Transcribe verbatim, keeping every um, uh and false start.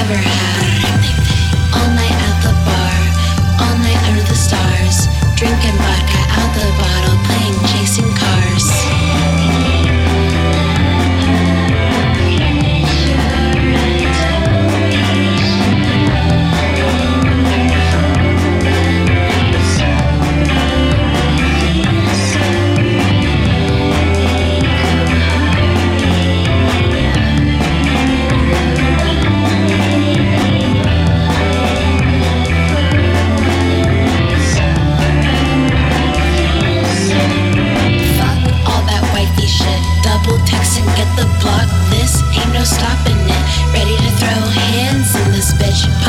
ever had. All night at the bar, all night under the stars, drinking vodka out the bottle, playing chasing cars. Text and get the block. This ain't no stopping it. Ready to throw hands in this bitch.